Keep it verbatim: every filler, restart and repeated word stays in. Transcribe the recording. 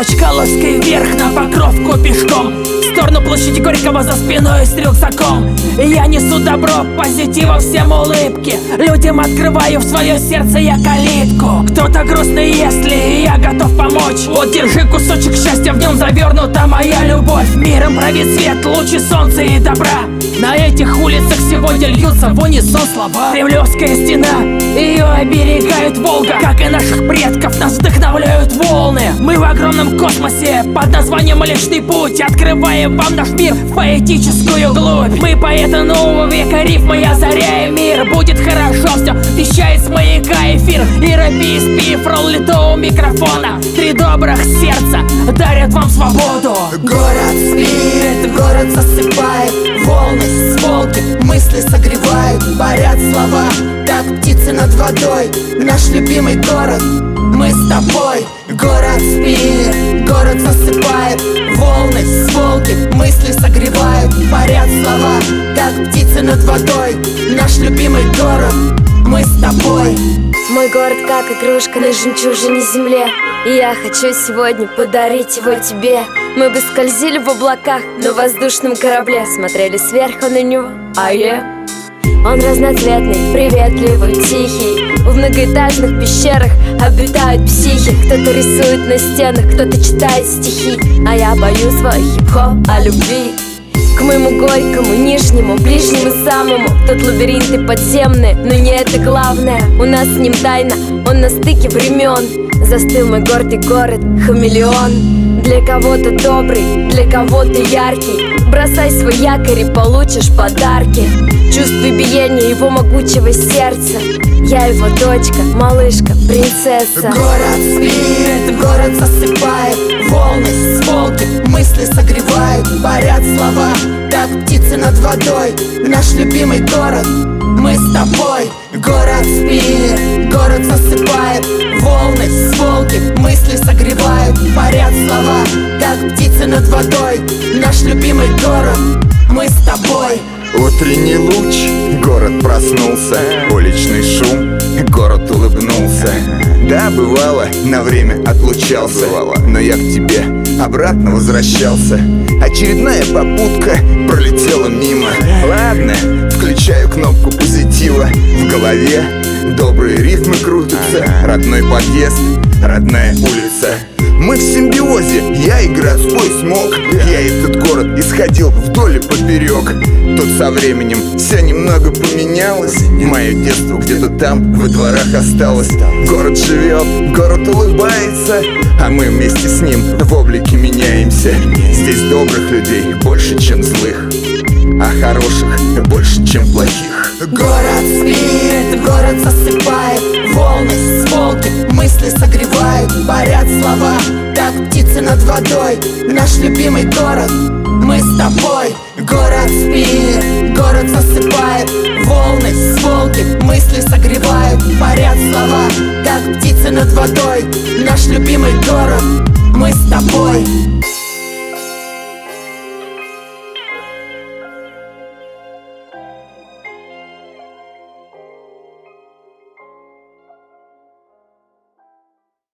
Чкаловской вверх на Покровку пешком, в сторону площади Горького за спиной с рюкзаком. Я несу добро, позитива, всем улыбки. Людям открываю в свое сердце я калитку. Кто-то грустный, если я готов помочь. Вот держи кусочек счастья, в нем завернута моя любовь. Миром правит свет, лучи солнца и добра. На этих улицах сегодня льются в унисон слова. Кремлевская стена, ее оберегает Волга. Как и наших предков, нас вдохновляют волны. Мы в огромном космосе под названием Млечный Путь. Открываем вам наш мир в поэтическую глубь. Мы поэты нового века, рифмы озаряем мир. Будет хорошо все, вещает с маяка эфир. Ира Пис, ролл литого микрофона. Три добрых сердца дарят вам свободу. Город спит, город засыпает. Волны с волки, мысли согревают. Парят слова, как птицы над водой. Наш любимый город, мы с тобой. Город спит, город засыпает. Волны с волки, мысли согревают. Парят слова, как птицы над водой. Наш любимый город, мы с тобой. Мой город как игрушка на жемчужине земле, и я хочу сегодня подарить его тебе. Мы бы скользили в облаках на воздушном корабле, смотрели сверху на него, а я... Он разноцветный, приветливый, тихий. В многоэтажных пещерах обитают психи. Кто-то рисует на стенах, кто-то читает стихи, а я пою свой хип-хоп о любви. К моему горькому, нижнему, ближнему самому. Тот лабиринты подземные, но не это главное. У нас с ним тайна, он на стыке времен. Застыл мой гордый город, хамелеон. Для кого-то добрый, для кого-то яркий. Бросай свой якорь и получишь подарки. Чувствуй биение его могучего сердца. Я его дочка, малышка, принцесса. Город спит, город засыпает. Волны с волки, мысли согревают. Парят слова, как птицы над водой. Наш любимый город, мы с тобой. Город спит, город засыпает. Волны с волки, мысли согревают. Парят слова, как птицы над водой. Наш любимый город, мы с тобой. Утренний луч, город проснулся. Уличный шум, город улыбнулся. Да, бывало, на время отлучался, но я к тебе обратно возвращался. Очередная попутка пролетела мимо. Ладно, включаю кнопку позитива. В голове добрые ритмы крутятся. Родной подъезд, родная улица. Мы в симбиозе, я и городской смог. Я этот город исходил вдоль и поперек. Тут со временем все немного поменялось. Мое детство где-то там, во дворах осталось. Город живет, город улыбается, а мы вместе с ним в облике меняемся. Здесь добрых людей больше, чем злых, а хороших больше, чем плохих. Город спит, город засыпает. Волны с волки, мысли согревают. Парят слова, как птицы над водой. Наш любимый город, мы с тобой. Город спит, город засыпает. Волны с волки, мысли согревают. Парят слова, как птицы над водой. Наш любимый город, мы с тобой.